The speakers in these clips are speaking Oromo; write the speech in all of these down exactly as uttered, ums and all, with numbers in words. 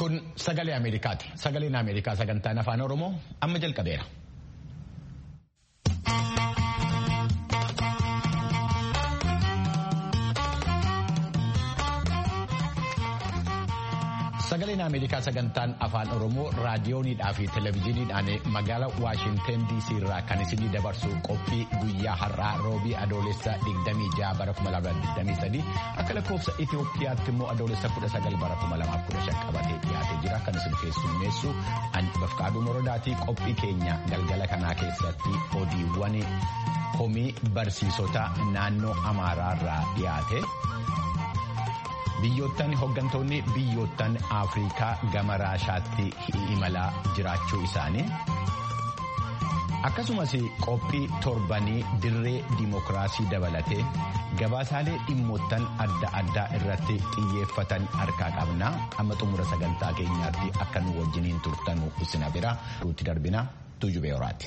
Kun sagalee Ameerikaati. Sagaleen Ameerikaa sagantaan afaan Oromoo amma jalqabeera. Sagaleen Ameerikaa sagantaan afaan Oromoo raadiyoonidhaa fi televezyiiniidhaan magaalaa Waashinten D C irraa kan isinii dabarsu qophii guyyaa har'aa roobii adoolessa digdamii ja'a bara kuma lamaaf digdamii sadii akka lakkoofsa Itoophiyaatti immoo adoolessa kudha sagal bara kuma lamaaf kudha shan qabatee dhiyaatee jira. Kan isin keessummeessu ani Bafqaaduu Morodaatii. Qophii keenya galgala kanaa keessatti odiiwwan komii barsiisota naannoo Amaaraa irraa dhiyaate. Biyyoottan hoggantoonni biyyoottan Afrikaa gama Raashaatti imalaa jiraachuu isaanii akkasumas qophii torbanii dirree dimokiraasii dabalatee gabaasaalee dhimmoottan adda addaa irratti xiyyeeffatan harkaa qabna. Amma xumura sagantaa keenyaatti akka nu wajjiniin turtanu isin bira ruuti darbina Tuujubee Horaati.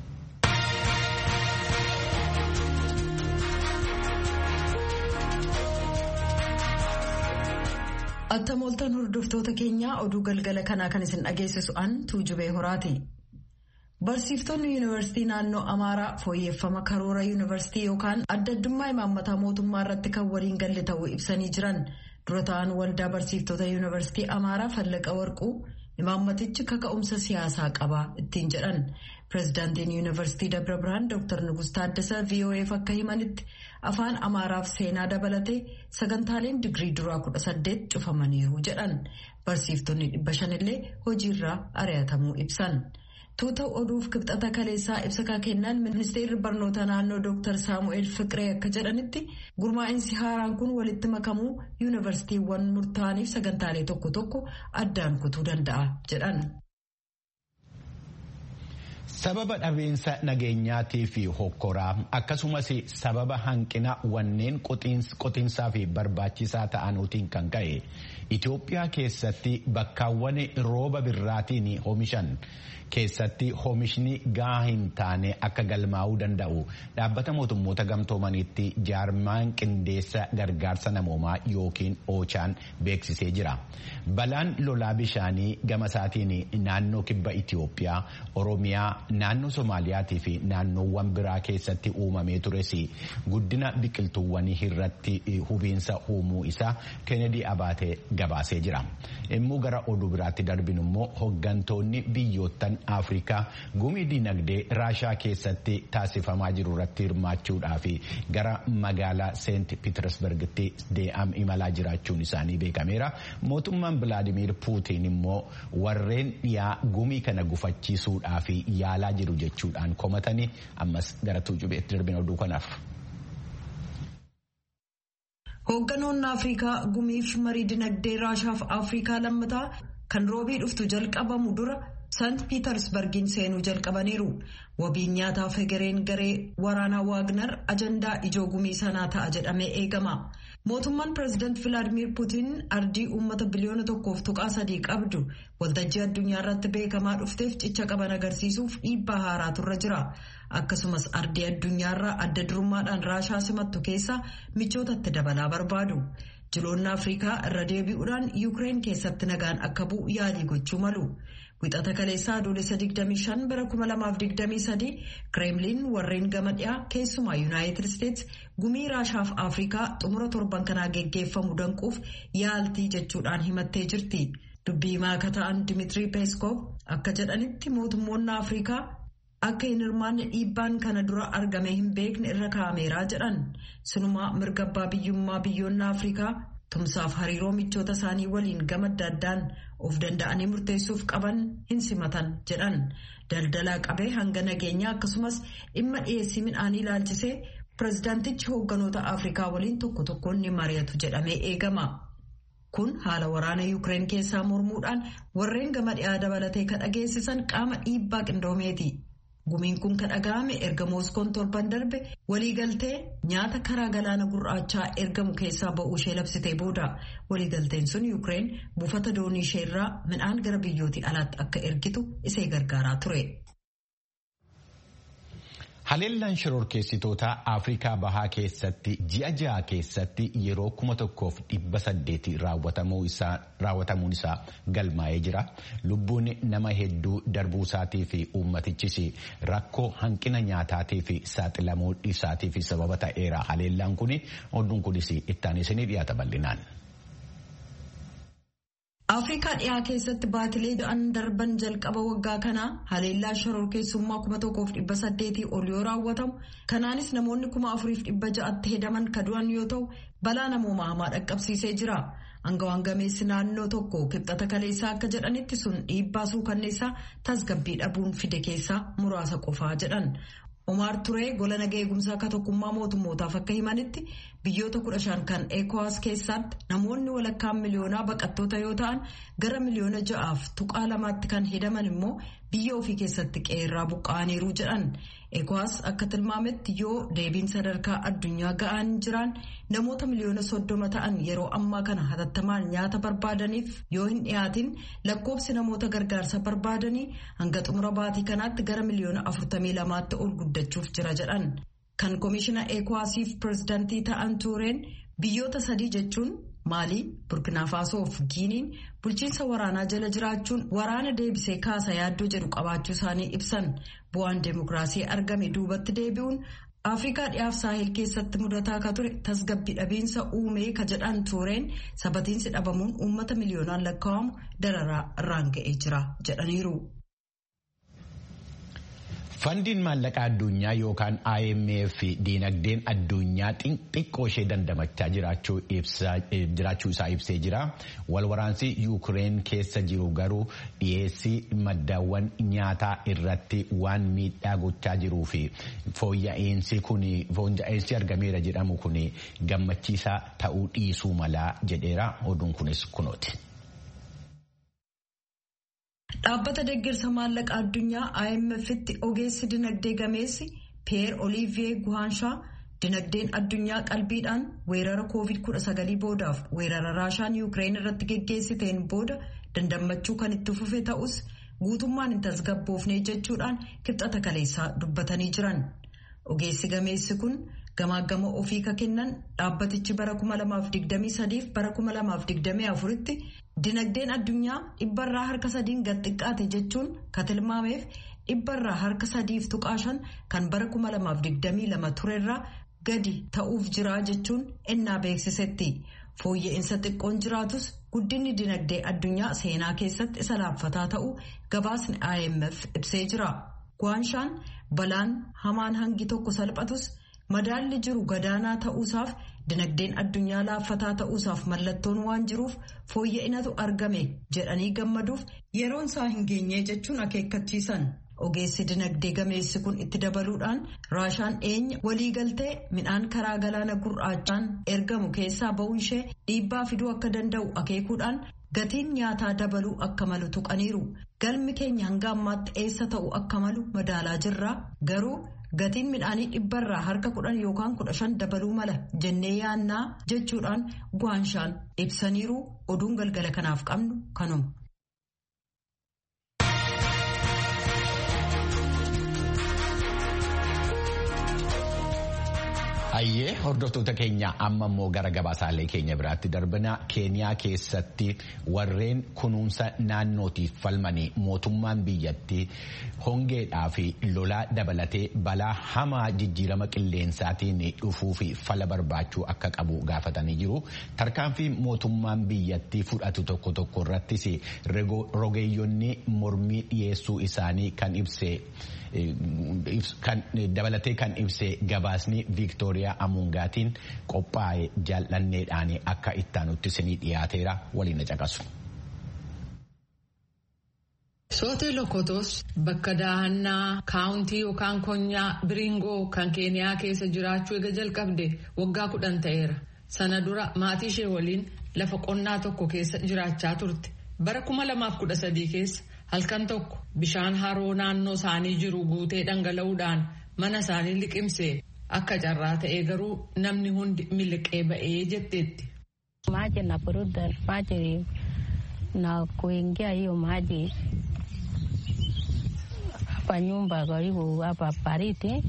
Attamooltan hordoftoota keenyaa oduu galgala kanaa kan isin dhageessisu an Tuujubee Horaati. Barsiiftonni yuunivarsiitii naannoo Amaaraa fooyyeffama karoora yuunivarsiitii yookaan adda addummaa imaammataa mootummaa irratti kan waliin galle ta'uu ibsanii jiran. Dura ta'an waldaa barsiiftota yuunivarsiitii Amaaraa Fallaqa Warquu imaammatichi kaka'umsa siyaasaa qaba ittiin jedhan. Pireezidaantiin yuunivarsiitii Dabra Birhaan Dooktar Nugus Taaddasaa V O F akka himanitti afaan Amaaraaf seenaa dabalatee sagantaaleen digirii duraa kudha saddeet cufamaniiru jedhan. Barsiiftonni dhibba shanillee hojiirraa ari'atamuu ibsan. Tuuta oduuf kibxata kaleessaa ibsa kennaan ministeerri barnoota naannoo Dooktar Saamu'eel Fiqiree akka jedhanitti gurmaa'insi haaraan kun walitti makamuu yuunivarsiitiiwwan murtaa'aniif sagantaalee tokko tokko addaan kutuu danda'a jedhan. Sababa dhabeensa nageenyaatii fi hokkoraa akkasumas sababa hanqina wanneen qotiinsaa fi barbaachisaa ta'anuutiin kan ka'e Itoophiyaa keessatti bakkaawwan rooba birraatiin oomishan keessatti oomishni gahaa hin taane akka galmaa'uu danda'u dhaabbata mootummoota gamtoomaniitti jaarmaan qindeessa gargaarsa namoomaa yookiin oochaan beeksisee jira. Balaan lolaa bishaanii gama isaatiin naannoo kibba Itoophiyaa, Oromiyaa, naannoo Somaaliyaatii fi naannoowwan biraa keessatti uumamee tures guddina biqiltuuwwanii irratti hubiinsa uumuu isaa Kennedy Abaatee gabaasee jira. Immoo gara oduu biraatti darbinu immoo hoggantoonni biyyoottan Afrikaa gumii dinagdee Raashaa keessatti taasifamaa jiru irratti hirmaachuudhaaf gara magaalaa Seent Piitersbergitti dee'am imalaa jiraachuun isaanii beekameera. Mootummaan Vilaadimiir Puutiin immoo warreen dhiyaa gumii kana gufachiisuudhaaf yaalaa jiru jechuudhaan komatanii ammas gara Tuujubeetti darbina oduu kanaaf. Hoogganoonni Afrikaa gumiif marii dinagdee Raashaaf Afrikaa lammataa kan roobii dhuftu jalqabamu dura Seent Piitersbergiin seenuu jalqabaniiru. Wabiin nyaataaf hegereen garee waraanaa Waagner ajandaa ijoo gumii sanaa ta'a jedhamee eegama. Mootummaan pireezidaant Vilaadimiir Puutiin ardii uummata biliyoona tokkoof tuqaa sadii qabdu waltajjii addunyaa irratti beekamaa dhufteef cicha qaban agarsiisuuf dhiibbaa haaraa turre jira. Akkasumas ardii addunyaarraa adda durummaadhaan Raashaa simattu keessa michootatti dabalaa barbaadu. Jiloonni Afrikaa irra deebi'uudhaan Yuukireen keessatti nagaan akka bu'u yaalii gochuu malu. Wixata kaleessaa adoolessa digdamii shan bara kuma lamaaf digdamii sadii Kireemliin warreen gama dhiyaa keessumaa Yuunaayitid Isteets gumii Raashaaf Afrikaa xumura torban kanaa geggeeffamu danquuf yaaltii jechuudhaan himattee jirti. Dubbii himaa akka ta'an Dimiitirii Peeskoof akka jedhanitti mootummoonni Afrikaa akka hin hirmaanne dhiibbaan kana dura argame hin beekne irra kaa'ameeraa jedhan. Sinumaa mirga abbaa biyyummaa biyyoonni Afrikaa tumsaaf hariiroo michoota isaanii waliin gama adda addaan of danda'anii murteessuuf qaban hin simatan jedhan. Daldalaa qabee hanga nageenyaa akkasumas dhimma dhiyeessii midhaanii ilaalchisee pireezidaantichi hoogganoota Afrikaa waliin tokko tokkoon ni mari'atu jedhamee eegama. Kun haala waraana Yuukireen keessaa mormuudhaan warreen gama dhiyaa dabalatee kan dhageessisan qaama dhiibbaa qindoomeeti. Gumiin kun kan dhaga'ame erga Mooskoon torban darbe waliigaltee nyaata karaa galaana gurraachaa ergamu keessaa ba'uu ishee labsitee booda. Waliigalteen sun Yuukireen buufata doonii ishee irraa midhaan gara biyyootii alaatti akka ergitu isee gargaaraa ture. Haleellaan shororkeessitoota Afrikaa Bahaa keessatti ji'a ja'a keessatti yeroo kuma tokkoof dhibba saddeeti raawwatamuun isaa galmaa'ee jira. Lubbuun nama hedduu darbuu isaatii fi uummatichis rakkoo hanqina nyaataatii fi saaxilamuu isaatii fi sababa ta'eera. Haleellaan kun oduun kunis ittaan isinii dhiyaata bal'inaan. Afrikaa dhiyaa keessatti baatilee du'an darban jalqaba waggaa kanaa haleellaa shororkeessummaa kuma tokkoof dhibba saddeetii ol yoo raawwatamu kanaanis namoonni kuma afuriif dhibba ja'atti hedaman ka du'an yoo ta'u balaa namoomaa hamaa dhaqqabsiisee jira. Angawaan gameessi naannoo tokko kibxata kaleessaa akka jedhanitti sun dhiibbaa suukanneessaa tasgabbii dhabuun fide keessaa muraasa qofaa jedhan. Omar Turee gola nagaa eegumsaa akka tokkummaa mootummootaaf akka himanitti biyyoota kudha shan kan ECOWAS keessatti namoonni walakkaan miliyoonaa baqattoota yoo ta'an gara miliyoona ja'aaf tuqaa lamaatti kan hedaman immoo biyya ofii keessatti qeerraa buqqa'aniiru jedhan. ECOWAS akka tilmaametti yoo deebiin sadarkaa addunyaa ga'aan jiraan namoota miliyoona soddoma ta'an yeroo ammaa kana hatattamaan nyaata barbaadaniif yoo hin dhiyaatin lakkoobsi namoota gargaarsa barbaadanii hanga xumura baatii kanaatti gara miliyoona afurtamii lamaatti ol guddachuuf jira jedhan. Kan komishina ECOWASiif pirezidaantii ta'an Tuureen biyyoota sadii jechuun Maalii, Burkina Faasoo fi Giiniin bulchiinsa waraanaa jala jiraachuun waraana deebisee kaasa yaaddoo jedhu qabaachuu isaanii ibsan. Bu'aan deemokiraasii argame duubatti deebi'uun Afrikaa dhiyaaf saahil keessatti mudataa akka ture tasgabbii dhabiinsa uumee ka jedhan Tuureen sabatiinsi dhabamuun uummata miliyoonaan lakkaa'amu dararaa irraan ga'ee jira jedhaniiru. Fandiin maallaqaa addunyaa yookaan I M F diinagdeen addunyaa xiqqoo ishee dandamachaa jiraachuu isaa ibsee jira. Walwaraansi Yuukireen keessa jiru garuu dhiyeessii maddaawwan nyaataa irratti waan miidhaa gochaa jiruu fi fooyya'insi kun fooyya'insi argameera jedhamu kun gammachiisaa ta'uu dhiisuu malaa jedheera. Oduun kunis kunooti. Dhaabbata deeggarsa maallaqa addunyaa I M F'tti ogeessi dinagdee gameessi Pierre Olivier Guhanshaa dinagdeen addunyaa qalbiidhaan weerara koovid kudha sagalii boodaaf weerara Raashaan Yuukireen irratti geggeessiteen booda dandammachuu kan itti fufe ta'us guutummaan hin tasgabboofne jechuudhaan kibxata kaleessaa dubbatanii jiran. Ogeessi gameessi kun gamaagama ofii ka kennan dhaabbatichi bara kuma lamaaf digdamii sadiif bara kuma lamaaf digdamii afuritti dinagdeen addunyaa dhibbarraa harka sadiin gad xiqqaate jechuun ka tilmaameef dhibbarraa harka sadiif tuqaa shan kan bara kuma lamaaf digdamii lama turerraa gadi ta'uuf jiraa jechuun ennaa beeksisetti. Fooyya'insa xiqqoon jiraatus guddinni dinagdee addunyaa seenaa keessatti isa laaffataa ta'uu gabaasni I M F ibsee jira. Guhanshaan balaan hamaan hangi tokko salphatus madaalli jiru gadaanaa ta'uusaaf dinagdeen addunyaa laaffataa ta'uusaaf mallattoon waan jiruuf fooyya'inatu argame jedhanii gammaduuf yeroon isaa hin geenye jechuun akeekkachiisan. Ogeessi dinagdee gameessi kun itti dabaluudhaan Raashaan dhiyeenya waliigaltee midhaan karaa galaana gurraachaan ergamu keessaa ba'uun ishee dhiibbaa fiduu akka danda'u akeekuudhaan gatiin nyaataa dabaluu akka malu tuqaniiru. Galmi keenya hanga ammaatti eessa ta'u akka malu madaalaa jirra garuu gatiin midhaanii dhibbarraa harka kudhan yookaan kudha shan dabaluu mala jennee yaannaa jechuudhaan Guhanshaan ibsaniiru. Oduun galgala kanaaf qabnu kanuma. Ayyee hordoftoota keenya amma immoo gara gabaasaalee keenya biraatti darbina. Keeniyaa keessatti warreen kunuunsa naannootiif falmanii mootummaan biyyattii hongeedhaa fi lolaa dabalatee balaa hamaa jijjiirama qilleensaatiin dhufuu fi fala barbaachuu akka qabu gaafatanii jiru. Tarkaanfii mootummaan biyyattii fudhatu tokko tokko irrattis rogeeyyonni mormii dhiyeessuu isaanii kan ibse kan dabalatee kan ibse gabaasni Viiktooriyaa Amungaatiin qophaa'e jaallanneedhaan akka ittaanutti isinii dhiyaateera waliin caqasu. Sootee Lokotos bakka daahannaa kaawuntii yookaan konyaa Biringoo kan Keeniyaa keessa jiraachuu eega jalqabde waggaa kudhan ta'eera. Sana dura maatii ishee waliin lafa qonnaa tokko keessa jiraachaa turte. Bara kuma lamaaf kudha sadii keessa halkan tokko bishaan haroo naannoo isaanii jiru guutee dhangala'uudhaan mana isaanii liqimse. Akka carraa ta'ee garuu namni hundi miliqee ba'ee jetteetti. Maji na burudani maji na kuingia hiyo maji hapa nyumba karibu hapa Pariti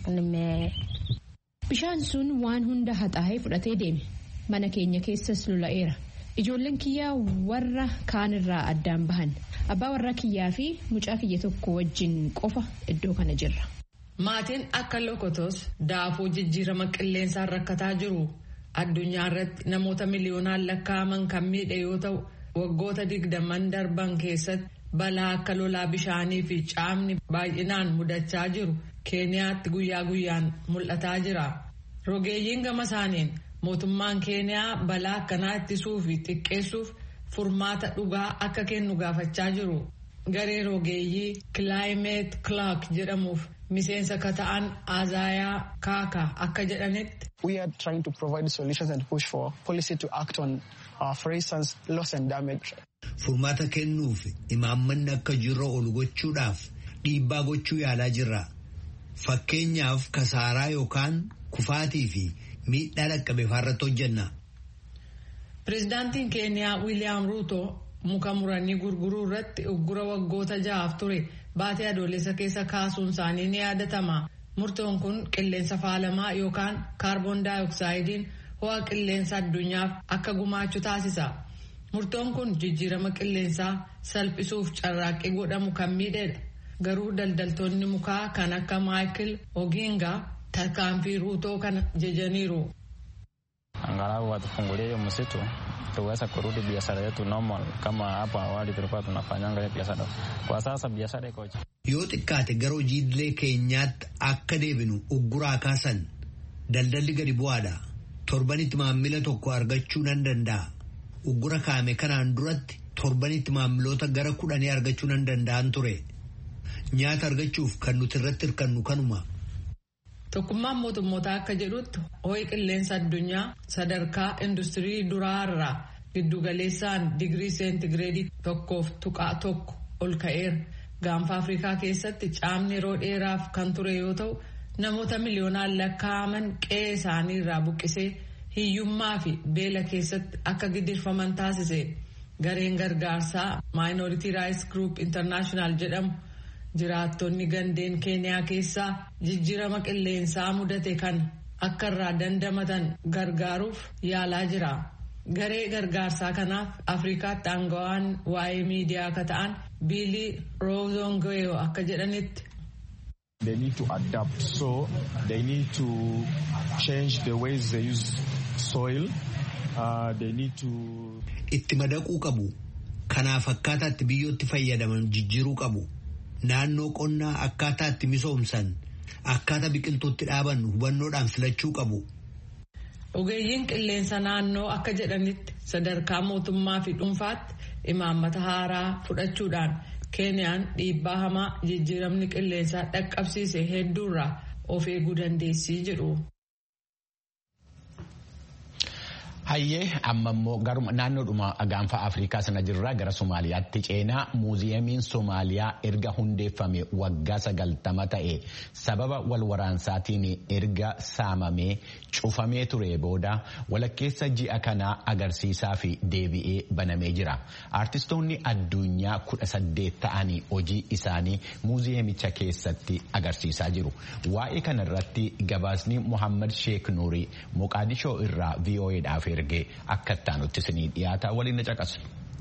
Bishaan sun waan hunda haxaa'ee fudhatee deeme. Mana keenya keessas lola'eera. Ijoolleen kiyyaa warra kaanirraa addaan bahan. Abbaa warra kiyyaa fi mucaa kiyya tokko wajjin qofa iddoo kana jirra. Maatiin akka Lokotos daafuu jijjiirama qilleensaan rakkataa jiru. Addunyaa irratti namoota miliyoonaan lakkaa'aman kan miidhe yoo ta'u waggoota digdaman darban keessatti balaa akka lolaa bishaanii fi caamni baay'inaan mudachaa jiru Keeniyaatti guyyaa guyyaan mul'ataa jira. Rogeeyyiin gama isaaniin mootummaan Keeniyaa balaa akkanaa ittisuu fi xiqqeessuuf furmaata dhugaa akka kennu gaafachaa jiru. Garee rogeeyyii Climate Clock jedhamuuf miseensa ka ta'an Azaayaa Kaaka akka jedhanitti. We are trying to provide solutions and push for policy to act on, uh, for instance, loss and damage. Furmaata kennuuf imaammanni akka jirra ol gochuudhaaf dhiibbaa gochuu yaalaa jirra. Fakkeenyaaf kasaaraa yookaan kufaatii fi miidhaa dhaqqabe irratti hojjenna. Pireezidaantiin Keeniyaa Wiiliyaam Ruuto muka muranii gurguruu irratti uggura waggoota ja'aaf ture baatee adoolessa keessa kaasuun isaanii ni yaadatama. Murtoon kun qilleensa faalamaa yookaan kaarboon daayoksaayidin ho'a qilleensa addunyaaf akka gumaachu taasisa. Murtoon kun jijjiirama qilleensaa salphisuuf carraaqqii godhamu kan miidheedha. Garuu daldaltoonni mukaa kan akka Maayikil Oginga tarkaanfii Ruutoo kana jajaniiru. Angalau watufungulie hiyo msitu tuweze kurudi biashara yetu normal kama hapo awali tulikuwa tunafanyanga biashara. Kwa sasa biashara iko chini. Yoo xiqqaate gara hojiilee keenyaatti akka deebinu ugguraa kaasan daldalli gadi bu'aadha. Torbanitti maamila tokko argachuu nan danda'a. Uggura kaame kanaan duratti torbanitti maamiloota gara kudhanii argachuu nan danda'an ture. Nyaata argachuuf kan nuti irratti hirkannu kanuma. Tokkummaan mootummootaa akka jedhutti ho'i qilleensa addunyaa sadarkaa industirii duraarraa giddugaleessaan digirii seentigireedii tokkoof tuqaa tokko ol ka'eera. Gaanfa Afrikaa keessatti caamni yeroo dheeraaf kan ture yoo ta'u namoota miliyoonaan lakkaa'aman qe'ee isaanii irraa buqqisee hiyyummaa fi beela keessatti akka gidirfaman taasise. Gareen gargaarsaa Minority Rights Group International jedhamu jiraattonni gandeen Keeniyaa keessaa jijjiirama qilleensaa mudate kan akka irraa dandamatan gargaaruuf yaalaa jira. Garee gargaarsaa kanaaf Afrikaatti aangawaan waa'ee miidiyaa akka ta'an Billy Rozongoyo akka jedhanitti. They need to adapt, so they need to change the ways they use soil. Uh, they need to. Itti madaquu qabu. Kanaaf akkaataa itti biyyootti fayyadaman jijjiiruu qabu. Naannoo qonnaa akkaataa itti misoomsan akkaataa biqiltuutti dhaaban hubannoodhaan filachuu qabu. Ogeeyyiin qilleensa naannoo akka jedhanitti sadarkaa mootummaa fi dhuunfaatti imaammata haaraa fudhachuudhaan Keeniyaan dhiibbaa hamaa jijjiiramni qilleensaa dhaqqabsiise hedduurraa of eeguu dandeessii jedhu. Hayyee amma immoo garuma naannoodhuma gaanfa Afrikaa sana jirraa gara Somaaliyaatti ceenaa muuziyeemiin Somaaliyaa erga hundeeffame waggaa sagaltama ta'e sababa wal waraansaatiin erga saamamee cufamee ture booda walakkeessa ji'a kanaa agarsiisaa fi deebi'ee banamee jira. Artistoonni addunyaa kudha saddeet ta'anii hojii isaanii muuziyeemicha keessatti agarsiisaa jiru. Waa'ee kanarratti gabaasni Muhammad Sheek Nuuri Moqaadishoo irraa V O Eedhaaf ergee akka taanutti isinii dhiyaata waliin na caqasu.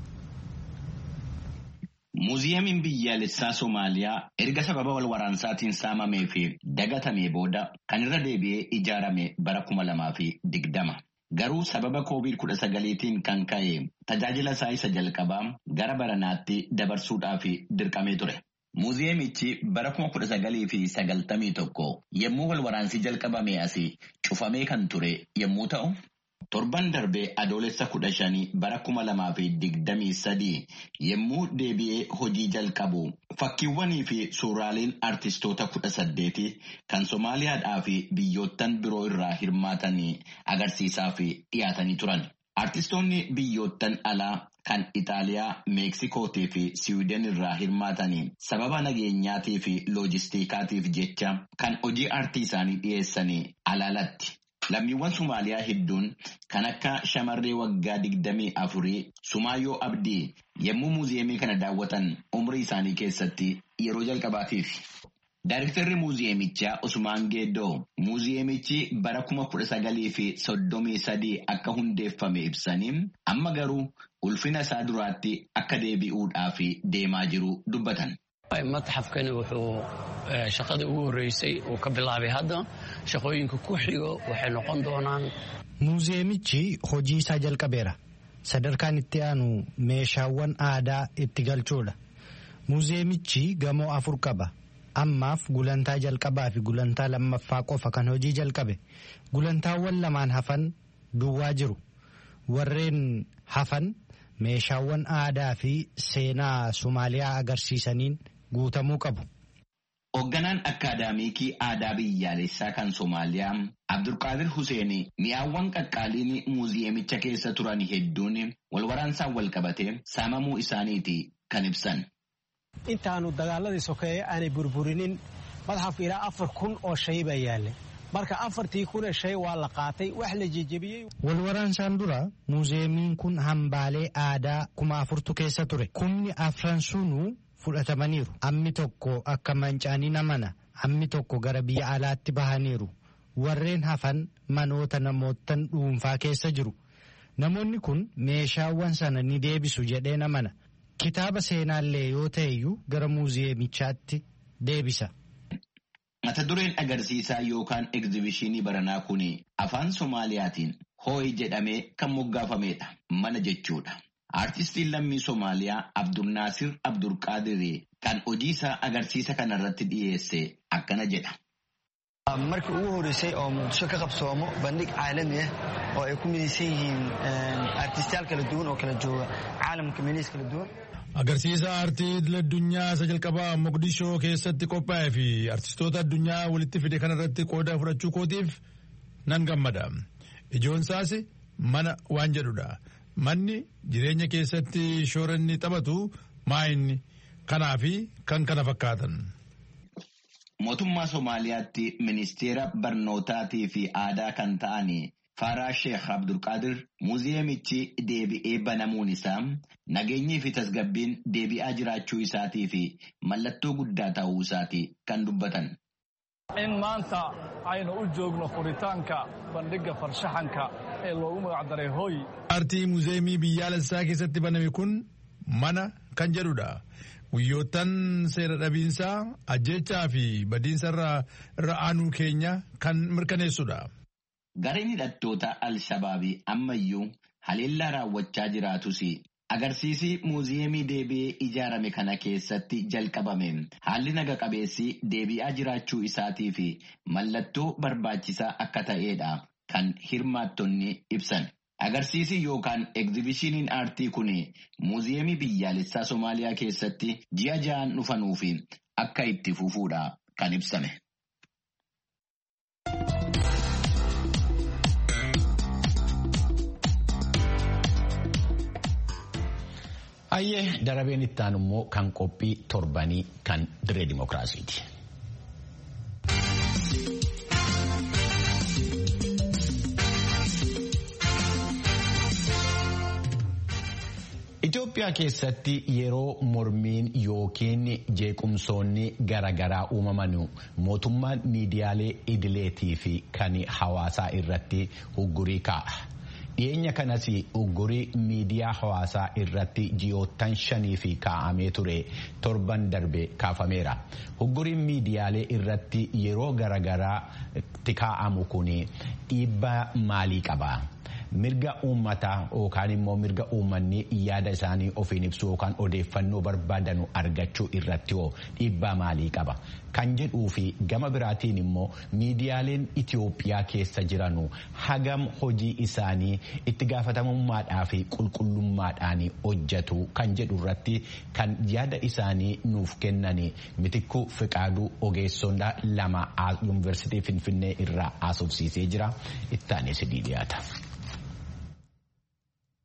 Muuziyeemiin biyyaalessaa Somaaliyaa erga sababa wal waraansaatiin saamamee fi dagatamee booda kan irra deebi'ee ijaarame bara kuma lamaa fi digdama. Garuu sababa koovid kudha sagaliitiin kan ka'e tajaajila isaa isa jalqabaa gara baranaatti dabarsuudhaaf dirqamee ture. Muuziyeemichi bara kuma kudha sagalii fi sagaltamii tokko yommuu wal waraansii jalqabame asii cufamee kan ture yommuu ta'u, torban darbee adoolessa kudha shanii bara kuma lamaa fi digdamii sadii yommuu deebi'ee hojii jalqabu fakkiiwwanii fi suuraaleen artistoota kudha saddeetii kan Somaaliyaadhaa fi biyyoottan biroo irraa hirmaatanii agarsiisaa fi dhiyaatanii turan. Artistoonni biyyoottan alaa kan Itaaliyaa, Meeksikootii fi Siwiidin irraa hirmaatanii sababa nageenyaatii fi loojistiikaatiif jecha kan hojii aartii isaanii dhiyeessanii alaalatti. Lammiiwwan Somaaliyaa hedduun kan akka shamarree waggaa digdamii afurii Sumaayyoo Abdii yommuu muuziyeemii kana daawwatan umrii isaanii keessatti yeroo jalqabaatiif. Daarektarri muuziyeemichaa Usmaan Geeddoo muuziyeemichi bara kuma kudha sagalii fi soddomii sadii akka hundeeffame ibsanii amma garuu ulfina isaa duraatti akka deebi'uudhaaf deemaa jiru dubbatan. متحفكني وحو شقدي ugu horeysay oo ka bilaabay hadda shaqooyinka ku xigo waxay noqon doonaan muuziyeemichi hojii isaa jalqabeera sadarkaan itti aanu meeshaawwan aadaa itti galchuudha muuziyeemichi gamoo afur qaba ammaaf gulantaa jalqabaa fi gulantaa lammaffaa qofa kan hojii jalqabe gulantaawwan lamaan hafan duwwaa jiru warreen hafan meeshaawwan aadaa fi seenaa Somaaliyaa agarsiisaniin guutamuu qabu. Hoogganaan akaadaamiikii aadaa biyyaalessaa kan Somaaliyaa Abdulqaadir Hussein mi'aawwan qaqqaaliin muuziyeemicha keessa turan hedduun wal waraansaan wal qabatee saamamuu isaaniiti kan ibsan. Intaanu dagaaladii sokeeye aanay burburinin madxafka ilaa afar kun oo shay baa yaallay. Marka afartii kun shay waa la qaatay wax la jijibiyey. Wal waraansaan dura muuziyeemiin kun hambaalee aadaa kuma afurtu keessa ture. Kumni afran sunuu fudhatamaniiru. Ammi tokko akka mancaanii namana. Ammi tokko gara biyya alaatti bahaniiru. Warreen hafan manoota namootan dhuunfaa keessa jiru. Namoonni kun meeshaawwan sana ni deebisu jedhee namana. Kitaaba seenaallee yoo ta'eyyuu gara muuziyeemichaatti deebisa. Mata dureen agarsiisaa yookaan egzibishinii baranaa kun afaan Soomaaliyaatiin hooyi jedhamee kan moggaafameedha. Mana jechuudha. Aartistiin lammii Soomaaliyaa Abdulnaasir Abdulqaadir kan hojii isaa agarsiisa kanarratti dhiyeesse akkana jedha. Markii ugu horeysay oo Muqdisho ka qabsoomo bandhig caalami ah oo ay ku midaysan yihiin artistayaal kala duwan oo kala jooga caalamka meelihiis kala duwan. Agarsiisa aartii idil addunyaa isa jalqabaa Mogadishoo keessatti qophaa'ee fi artistoota addunyaa walitti fide kanarratti qooda fudhachuu kootiif nan gammada. Ijoon isaas mana waan jedhudha. Manni jireenya keessatti shoora inni taphatu maayinni kanaa fi kan kana fakkaatan. Mootummaa Soomaaliyaatti ministeera barnootaatii fi aadaa kan ta'anii Faaraa Sheekh Abdulqaadir muuziyeemichi deebi'ee banamuun isaa nageenyii fi tasgabbiin deebi'aa jiraachuu isaatii fi mallattoo guddaa ta'uu isaatii kan dubbatan. In maanta aynu u joogno furitaanka bandhiga farshaxanka ee loogu magacdaray hooy. Aartii muuziyeemii biyyaalessaa keessatti baname kun mana kan jedhudha. Guyyoottan seera dhabiinsaa ajjechaa fi badiinsa irra aanuu keenya kan mirkaneessudha. Gareen hidhattoota Al-Shabaabii ammayyuu haleellaa raawwachaa jiraatus agarsiisi muuziyeemii deebi'ee ijaarame kana keessatti jalqabame haalli naga qabeessi deebi'aa jiraachuu isaatii fi mallattoo barbaachisaa akka ta'edha kan hirmaattonni ibsan. Agarsiisi yookaan egzibishiniin aartii kun muuziyeemii biyyaalessaa Soomaaliyaa keessatti ji'a ja'an dhufanuu fi akka itti fufuudha kan ibsame. Ayyee darabeen ittaan immoo kan qophii torbanii kan diree dimookiraasiiti. Itoophiyaa keessatti yeroo mormiin yookiin jeequmsoonni garaagaraa uumaman mootummaan miidiyaalee idileetii fi kan hawaasaa irratti uggurii kaa'a. Dhiyeenya kanas uggurii miidiyaa hawaasaa irratti ji'oottan shanii fi kaa'amee ture torban darbe kaafameera. Ugguriin miidiyaalee irratti yeroo garaagaraatti kaa'amu kun dhiibbaa maalii qaba? Mirga uummataa yookaan immoo mirga uummanni yaada isaanii ofiin ibsu yookaan odeeffannoo barbaadanu argachuu irratti hoo dhiibbaa maalii qaba? Kan jedhuu fi gama biraatiin immoo miidiyaaleen Itoophiyaa keessa jiranu hagam hojii isaanii itti gaafatamummaadhaa fi qulqullummaadhaan hojjetu kan jedhu irratti kan yaada isaanii nuuf kennani Mitikkuu Fiqaaduu ogeessonni lama yuunivarsiitii Finfinnee irraa haasofsiisee jira. Ittaanis dhiyaata.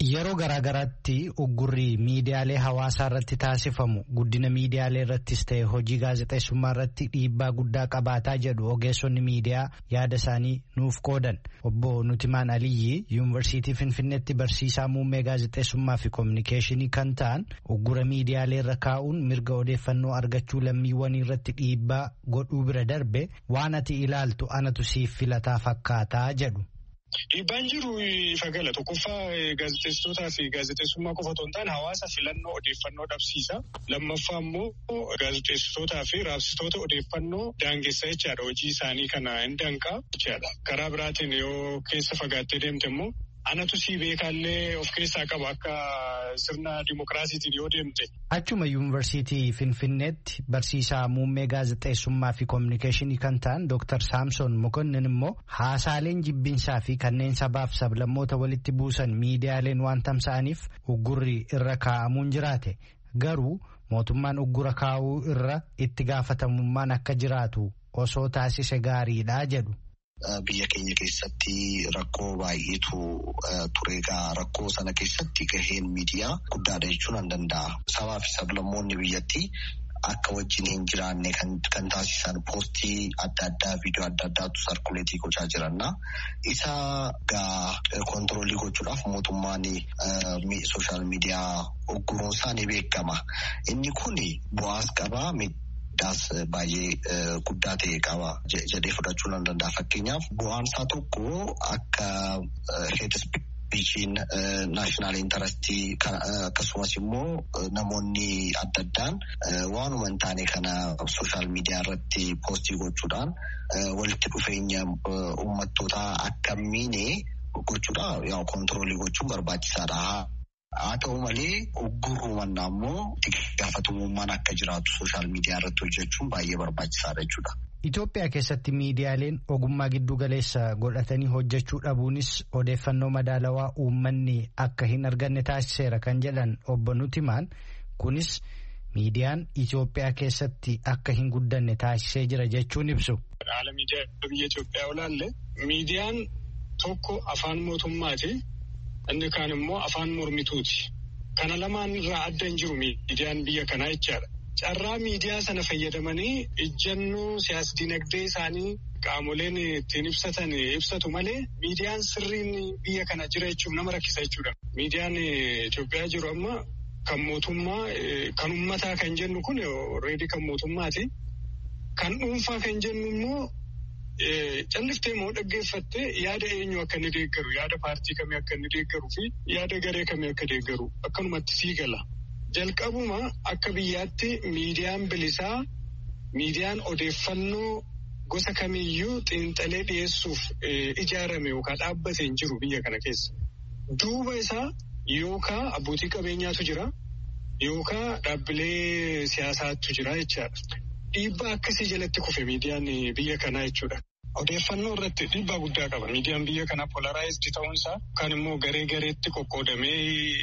Yeroo garaagaraatti uggurri miidiyaalee hawaasaa irratti taasifamu guddina miidiyaalee irrattis ta'e hojii gaazexeessummaa irratti dhiibbaa guddaa qabaataa jedhu ogeessonni miidiyaa yaada isaanii nuuf qoodan. Obbo Nutimaan Aliyyi Yuunivarsiitii Finfinneetti barsiisaa muummee gaazexeessummaa fi koominikeeshinii kan ta'an uggura miidiyaalee irra kaa'uun mirga odeeffannoo argachuu lammiiwwanii irratti dhiibbaa godhuu bira darbe waan ati ilaaltu anatu siif filataa fakkaataa jedhu. Dhiibbaan jiru ifa gala. Tokkoffaa gaazexeessitootaa fi gaazexeessummaa qofa otoo hin taane hawaasa filannoo odeeffannoo dhabsiisa. Lammaffaa immoo gaazexeessitootaa fi raabsitoota odeeffannoo daangessa jechaadha. Hojii isaanii kana hin danqaa jechaadha. Karaa biraatiin yoo keessa fagaattee deemte immoo anatu sii beekaallee of keessaa qaba akka sirna dimokiraasiitiin yoo deemte. Achuma Yuunivarsiitii Finfinneetti barsiisaa muummee gaazexeessummaa fi koominikeeshinii kan ta'an Dooktar Saamsoon Mokonnin immoo haasaaleen jibbinsaa fi kanneen sabaaf sablammoota walitti buusan miidiyaaleen waan tamsa'aniif uggurri irra kaa'amuun jiraate. Garuu mootummaan uggura kaa'uu irra itti gaafatamummaan akka jiraatu osoo taasise gaariidha jedhu. Biyya keenya keessatti rakkoo baay'eetu ture. Egaa rakkoo sana keessatti gaheen miidiyaa guddaadha jechuun nan danda'a. Sabaa fi sablammoonni biyyattii akka wajjin hin jiraanne kan taasisan poostii adda addaa viidiyoo adda addaatu sarkuleetii gochaa jiranna. Isa gaa kontiroolii gochuudhaaf mootummaan sooshaal miidiyaa ugguruun isaa ni beekama. Inni kun bu'aas qabaa. Daas baay'ee guddaa ta'e qaba jedhee fudhachuu nan danda'a. Fakkeenyaaf bu'aan isaa tokko akka heed spiichiin naashinaal intarastii akkasumas immoo namoonni adda addaan waanuma hin taane kana sooshaal miidiyaa irratti poostii gochuudhaan walitti dhufeenya uummattootaa akka miine gochuudha yaa kontiroolii gochuun barbaachisaadha. Haa ta'u malee uggurruuwwan ammoo itti gaafatamummaan akka jiraatu sooshaal miidiyaa irratti hojjechuun baay'ee barbaachisaadha jechuudha. Itoophiyaa keessatti miidiyaaleen ogummaa giddu galeessa godhatanii hojjechuu dhabuunis odeeffannoo madaalawaa uummanni akka hin arganne taasiseera kan jedhan obbo Nutimaan kunis miidiyaan Itoophiyaa keessatti akka hin guddanne taasisee jira jechuun ibsu. Haala miidiyaa biyya Itoophiyaa olaalle miidiyaan tokko afaan mootummaati. Inni kaan immoo afaan mormituuti. Kana lamaan irraa adda hin jiru miidiyaan biyya kanaa jechaadha. Carraa miidiyaa sana fayyadamanii ijjannoo siyaas-dinagdee isaanii qaamoleen ittiin ibsatan ibsatu malee miidiyaan sirriin biyya kana jira jechuun nama rakkisa jechuudha. Miidiyaan Itoophiyaa jiru amma kan mootummaa kan uummataa kan jennu kun already kan mootummaati. Kan dhuunfaa kan jennu immoo calliftee moo dhaggeeffattee yaada eenyu akka inni deeggaru yaada paartii kamii akka inni deeggaru fi yaada garee kamii akka deeggaru akkanumatti sii gala. Jalqabuma akka biyyaatti miidiyaan bilisaa miidiyaan odeeffannoo gosa kamiyyuu xiinxalee dhiyeessuuf ijaarame yookaan dhaabbate hin jiru biyya kana keessa. Duuba isaa yookaan abbootii qabeenyaatu jira yookaan dhaabbilee siyaasaatu jira jechaadha. Dhiibbaa akkasii jalatti kufe miidiyaan biyya kanaa jechuudha. Odeeffannoo irratti dhiibbaa guddaa qaba. Miidiyaan biyya kanaa polaraayizdi ta'uunsaa kan immoo garee gareetti qoqqoodamee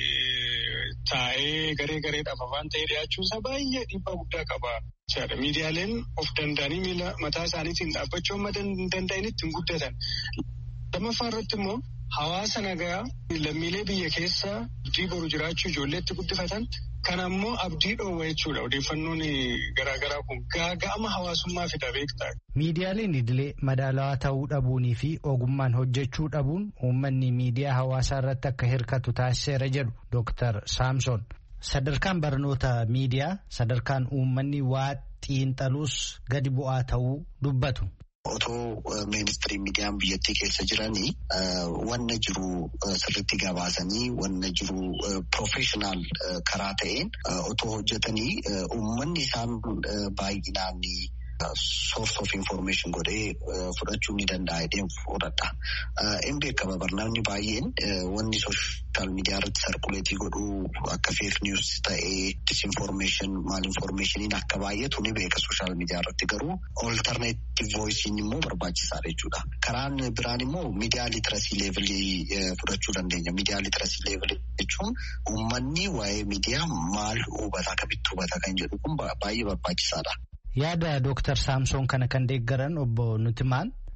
taa'ee garee gareedhaaf afaan ta'ee dhiyaachuunsaa baay'ee dhiibbaa guddaa qaba. Miidiyaaleen of danda'anii miila mataa isaaniitiin dhaabbachuu amma danda'anitti hin guddatan. Lammaffaa irratti immoo hawaasa nagaa lammiilee biyya keessa abdii boru jiraachuu ijoolleetti guddifatan kan ammoo abdii dhoowwa jechuudha. Odeeffannoon garaagaraa kun gaaga'ama hawaasummaa fida beektaa. Miidiyaaleen idilee madaalawaa ta'uu dhabuunii fi ogummaan hojjechuu dhabuun uummanni miidiyaa hawaasaa irratti akka hirkatu taasiseera jedhu Dooktar Saamsoon. Sadarkaan barnoota miidiyaa sadarkaan uummanni waa xiinxaluus gadi bu'aa ta'uu dubbatu. Otoo ministirii miidiyaan biyyattii keessa jiranii wanna jiru sirriitti gabaasanii wanna jiru professional karaa ta'een otoo hojjetanii uummanni isaan baay'inaan source of information godhee fudhachuu ni danda'a jedheen fudhadha. Hin beekama barnoonni baay'een wanni sooshaal miidiyaa irratti sarkuleetii godhuu akka fake news ta'ee disinformation maal informationiin akka baay'atu ni beeka sooshaal miidiyaa irratti garuu alternative voicein immoo barbaachisaadha jechuudha. Karaan biraan immoo miidiyaa litirasii leevilii fudhachuu dandeenya. Miidiyaa litirasii leevilii jechuun uummanni waa'ee miidiyaa maal hubata akkamitti hubata kan jedhu kun baay'ee barbaachisaadha. Yaada Dooktar Saamsoon kana kan deeggaran obbo Nutimaan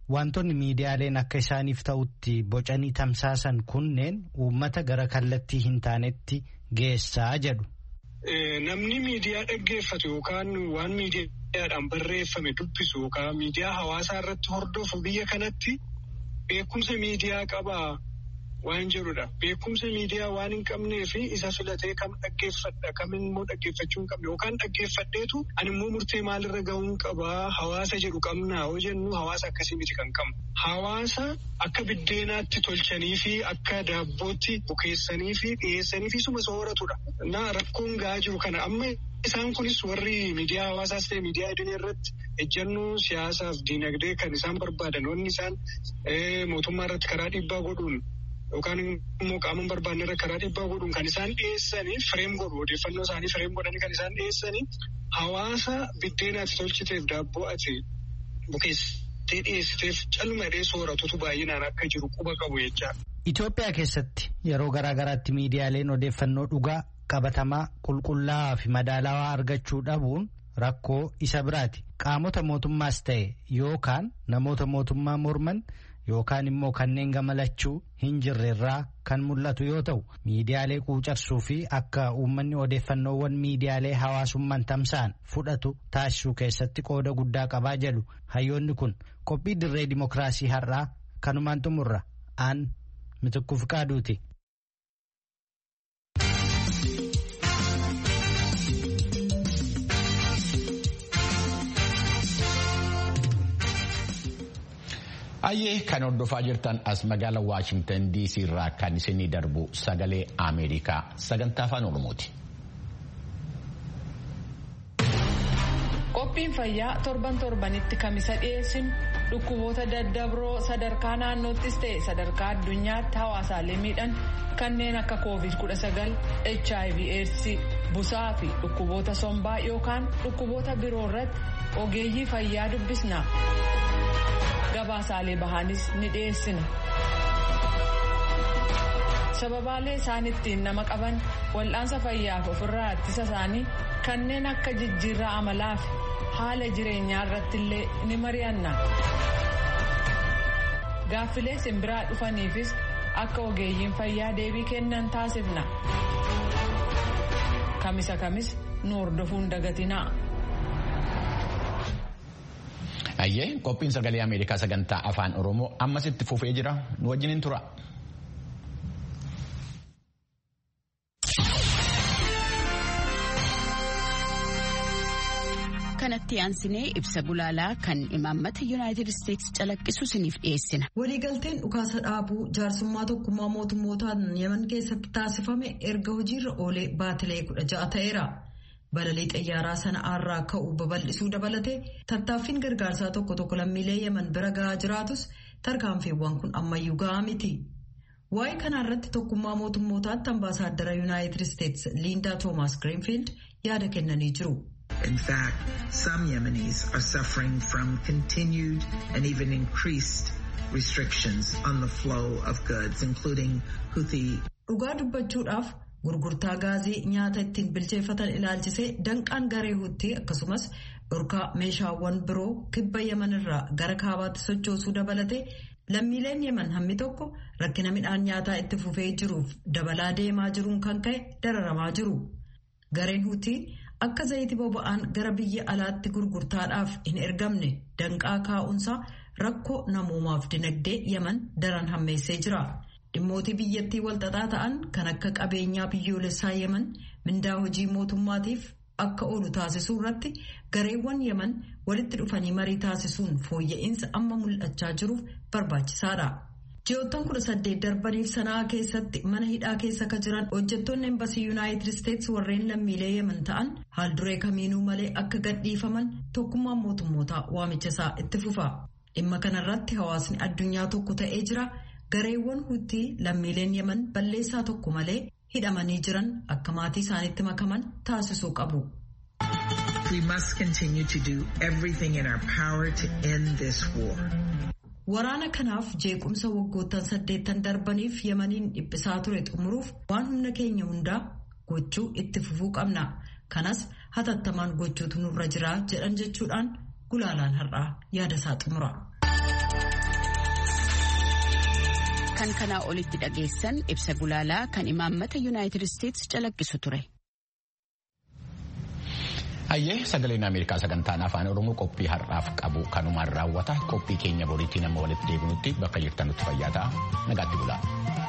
wantoonni miidiyaaleen akka isaaniif ta'utti bocanii tamsaasan kunneen uummata gara kallattii hin taanetti geessaa jedhu. Namni miidiyaa dhaggeeffatu yookaan waan miidiyaadhaan barreeffame dubbisu yookaan miidiyaa hawaasaa irratti hordofu biyya kanatti beekumsa miidiyaa qabaa waan jedhudha. Beekumsa miidiyaa waan hin qabnee fi isa filatee kam dhaggeeffadha kam immoo dhaggeeffachuu hin qabne yookaan dhaggeeffadheetu ani immoo murtee maalirra gahuu qabaa hawaasa jedhu qabnaa yoo jennu hawaasa akkasii miti kan qabnu. Hawaasa akka biddeenaatti tolchanii fi akka daabbootti bukeessanii fi dhiyeessanii fi suma sooratudha. Na rakkoon gahaa jiru kana amma isaan kunis warri miidiyaa hawaasaas ta'e miidiyaa idilee irratti ejjennoo siyaasaaf diinagdee kan isaan barbaadan wanni isaan mootummaa irratti karaa dhiibbaa godhuun yookaan immoo qaama barbaanne irra karaa dhiibbaa godhuun kan isaan dhiyeessanii fireem godhu odeeffannoo isaanii fireem godhanii kan isaan dhiyeessanii hawaasa biddeenaatti tolchiteef daabboo ati bukeessitee dhiyeessiteef calmadhee sooratutu baay'inaan akka jiru quba qabu jechaa. Itoophiyaa keessatti yeroo garaa garaatti miidiyaaleen odeeffannoo dhugaa qabatamaa qulqullaa'aa fi madaalawaa argachuu dhabuun rakkoo isa biraati. Qaamota mootummaas ta'e yookaan namoota mootummaa morman yookaan immoo kanneen gamalachuu hin jirrerraa kan mul'atu yoo ta'u miidiyaalee quucarsuu fi akka uummanni odeeffannoowwan miidiyaalee hawaasummaan tamsa'an fudhatu taasisuu keessatti qooda guddaa qabaa jedhu hayyoonni kun qophii dirree dimokiraasii har'aa kanumaan xumurra aan Mitikkuu Fiqaaduuti. Ayyee kan hordofaa jirtan as magaalaa Waashingtan D C irraa kan isinii darbu sagalee Ameerikaa sagantaa afaan Oromooti. Qophiin fayyaa torban torbanitti kamisa dhiyeessinu dhukkuboota daddabroo sadarkaa naannoottis ta'e sadarkaa addunyaatti hawaasaalee miidhan kanneen akka koovid kudha sagal, H I V AIDS, busaa fi dhukkuboota sombaa yookaan dhukkuboota biroo irratti ogeeyyii fayyaa dubbisna. Gabaasaalee bahaanis ni dhiyeessina. Sababaalee isaan ittiin nama qaban wal'aansa fayyaaf ofirraa ittisa isaanii kanneen akka jijjiirraa amalaa fi haala jireenyaa irratti illee ni mari'anna. Gaaffilee simbiraa dhufaniifis akka ogeeyyiin fayyaa deebii kennan taasifna. Kamisa kamis nu hordofuun dagatinaa. Ayyee qophiin sagalee Ameerikaa sagantaa afaan Oromoo ammas itti fufee jira nu wajjiniin tura. Kanatti aansinee ibsa gulaalaa kan imaammata Yuunaayitid Isteetsi calaqqisu isiniif dhiyeessina. Waliigalteen dhukaasa dhaabuu jaarsummaa tokkummaa mootummootaan Yemen keessatti taasifame erga hojiirra oolee baatilee kudha ja'a ta'eera. Balalii xayyaaraa sana'aarraa ka'uu babal'isuu dabalatee tattaaffiin gargaarsaa tokko tokko lammiilee Yemen bira gahaa jiraatus tarkaanfiiwwan kun ammayyuu gahaa miti. Waa'ee kanarratti tokkummaa mootummootaatti ambaasaaddara Yuunaayitid Isteetsi Liindaa Toomaas Greenfield yaada kennanii jiru. In fact, some Yemenis are suffering from continued and even increased restrictions on the flow of goods, including Houthi. Dhugaa dubbachuudhaaf gurgurtaa gaazii nyaata ittiin bilcheeffatan ilaalchisee danqaan garee Huutii akkasumas dhorkaa meeshaawwan biroo kibba Yemen irraa gara kaabaatti sochoosuu dabalatee lammiileen Yemen hammi tokko rakkina midhaan nyaataa itti fufee jiruuf dabalaa deemaa jiruun kan ka'e dararamaa jiru. Gareen Huutii akka zayitii boba'aan gara biyya alaatti gurgurtaadhaaf hin ergamne danqaa kaa'umsaa rakkoo namoomaaf dinagdee Yemen daran hammeessee jira. Dhimmootii biyyattii walxaxaa ta'an kan akka qabeenyaa biyyoolessaa Yemen mindaa hojii mootummaatiif akka oolu taasisuu irratti gareewwan Yemen walitti dhufanii marii taasisuun fooyya'insa amma mul'achaa jiruuf barbaachisaadha. Ji'oottan kudha saddeet darbaniif sanaa keessatti mana hidhaa keessa akka jiran hojjettoonni embasii Yuunaayitid Isteetsi warreen lammiilee Yemen ta'an haal duree kamiinuu malee akka gadhiifaman tokkummaan mootummootaa waamicha isaa itti fufa. Dhimma kanarratti hawaasni addunyaa tokko ta'ee jira. Gareewwan Huutii lammiileen Yemen balleessaa tokko malee hidhamanii jiran akka maatii isaaniitti makaman taasisuu qabu. We must continue to do everything in our power to end this war. Waraana kanaaf jeequmsa waggoottan saddeettan darbaniif Yemeniin dhiphisaa ture xumuruuf waan humna keenya hundaa gochuu itti fufuu qabna. Kanas hatattamaan gochuutu nurra jira jedhan jechuudhaan gulaalaan har'aa yaada isaa xumura. Kan kanaa olitti dhageessan ibsa gulaalaa kan imaammata United States calaqqisu ture. Hayyee sagaleen Ameerikaa sagantaan afaan Oromoo qophii har'aaf qabu kanumaan raawwata. Qophii keenya boriitiin amma walitti deebinutti bakka jirtanutti fayyaa ta'aa. Nagaatti bulaa.